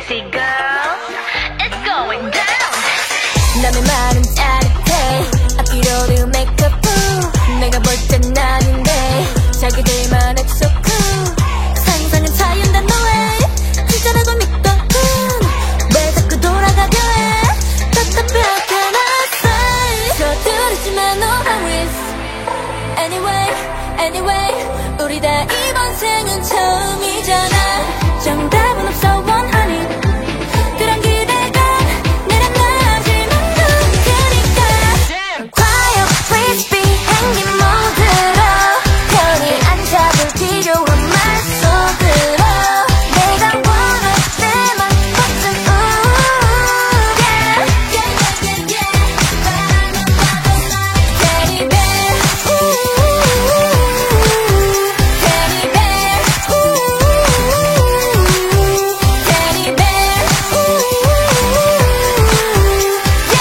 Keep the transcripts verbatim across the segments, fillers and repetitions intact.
sexy girl. It's going down. 남의 말은 짜릿해. 앞뒤로도 메이크업 내가 볼 땐 아닌데 자기들만 액수 상상은 자유인데 no way. 진짜라고 믿더군 왜 자꾸 돌아가려 해. 답답하게 났어. 서두르지만 no hurries. Anyway, anyway 우리 다 이번 생은 처음이잖아. 정답은 없어 원하니 그런 기대가 내려놔지면 누구니까. Quiet please be 행긴 모드로 편히 앉아볼 필요한 말속으로 내가 원할 때만 버튼 ooh yeah yeah yeah yeah 바라만 봐도 Teddy bear ooh Teddy bear ooh Teddy bear ooh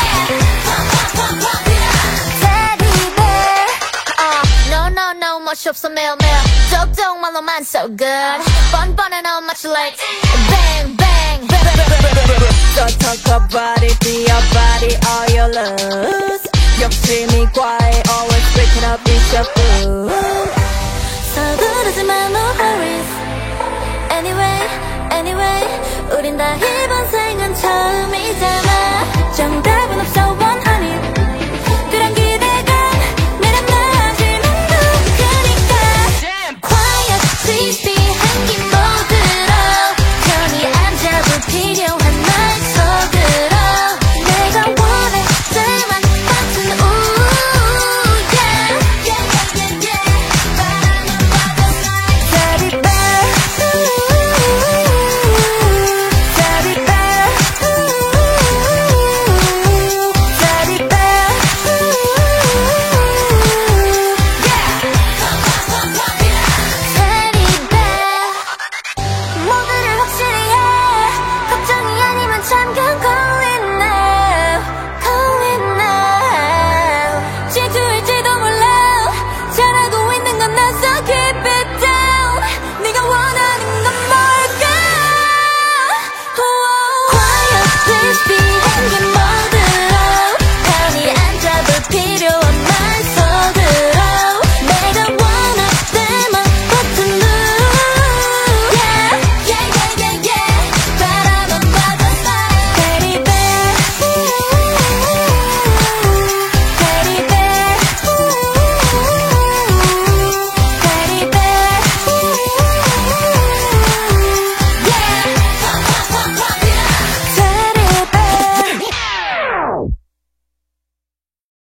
yeah Teddy bear uh, no no no 멋이 없어 매일매일 쪽쪽말로만 so good 뻔뻔해 no much like bang bang So talk about it, be your body, all your love. 욕심이 과해, always breaking up is your food. 서두르지만 no hurries. Anyway, anyway 우린 다 이번 생은 처음이잖아. 정답은 없어 one